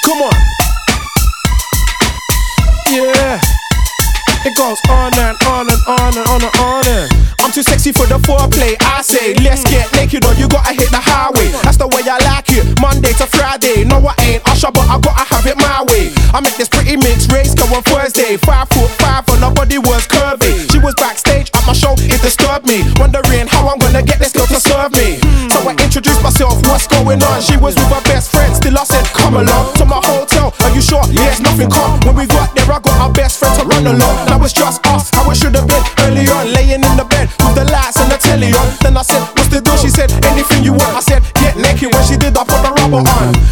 Come on. Yeah. It goes on and on and on and on and on and I'm too sexy for the foreplay. I say, let's get naked or you gotta hit the highway. That's the way I like it, Monday to Friday. No, I ain't Usher, but I gotta have it my way. I make this pretty mix race go on Thursday. 5'5" and her body was curvy. She was backstage at my show, it disturbed me, wondering how I'm gonna get this girl to serve me. So I introduced myself, what's going on? She was with her best friend, still I said, come along to my hotel. Are you sure? Yes, nothing come. When we got there, I got our best friend to run along. Now it's just us, how it should have been early on, laying in the bed with the lights and the telly on. Then I said, what's the deal? She said, anything you want. I said, get naked. When she did, I put the rubber on.